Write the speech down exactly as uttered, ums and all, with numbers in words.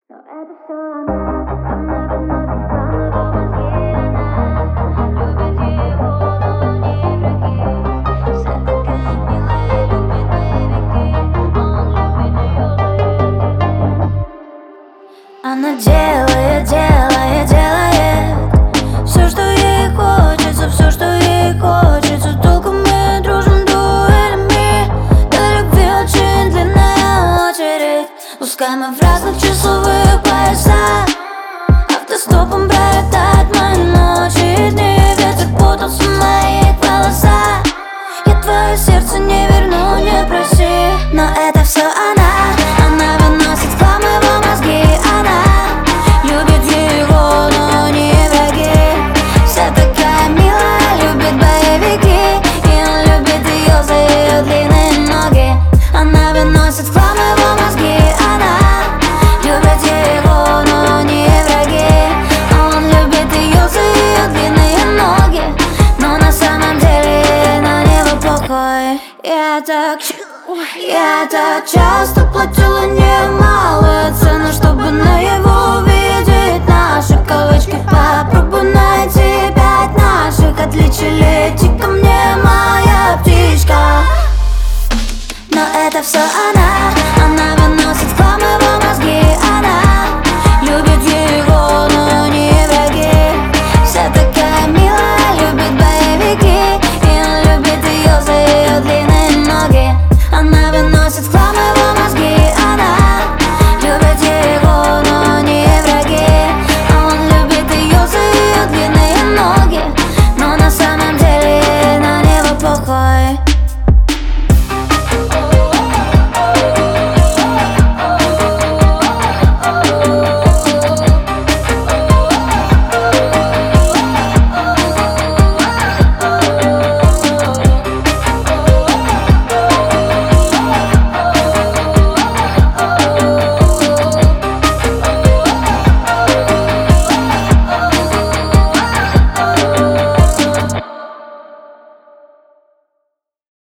Но это все она, она выносит хлам его мозги, она любит его, но не враги. Вся такая милая, любит боевики, он любит ее за это. Она делает, делает, делает все, что ей хочется, все, что ей хочется. Толком мы дружим дуэлями, до любви очень длинная очередь. Пускай мы в разных часовых поясах, автостопом пролетают мои ночи и дни. Ветер путался в моих волосах, я твое сердце не верну, не проси. Но это все она, она выносит хлам его мозги, она любит его, но не враги. Вся такая милая, любит боевики, и он любит ее за ее длинные ноги. Она выносит хлам его мозги, она любит его, но не враги. Он любит ее за ее длинные ноги, но на самом деле на него плохой. Я так, я так часто платила не